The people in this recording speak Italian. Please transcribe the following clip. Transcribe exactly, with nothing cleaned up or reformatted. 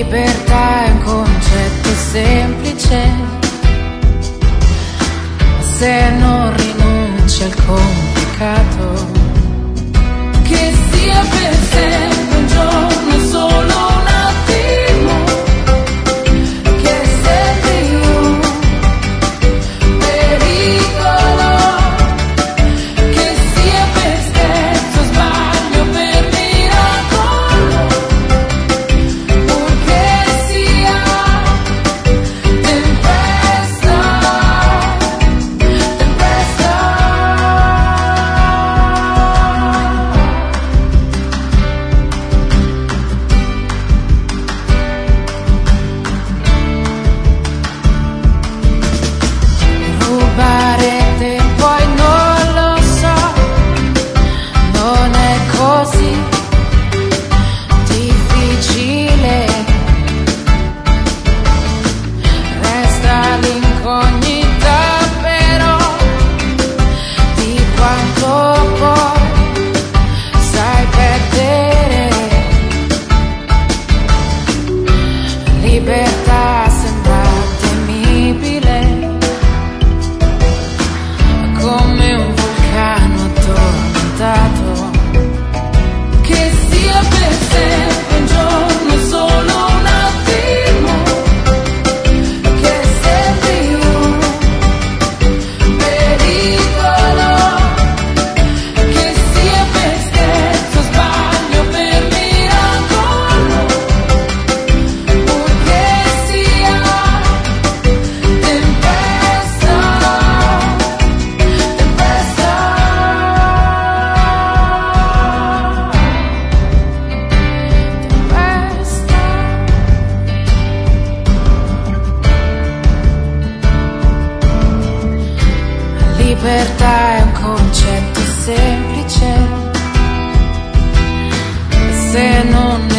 Libertà è un concetto semplice, se non rinunci al complicato. Che sia per sempre un giorno, solo un attimo, che sembri un pericolo, che sia per scherzo, sbaglio, per miracolo, purché sia tempesta, tempesta. Rubare tempo e non lo so, non è così difficile, resta l'incognita però di quanto poi sai perdere. Libertà sembra temibile, come un vulcano addormentato. Che sia per sempre un giorno, solo un attimo, che sembri un pericolo, che sia per scherzo, sbaglio, per miracolo, purché sia tempesta, tempesta, tempesta. Libertà è un concetto semplice, se non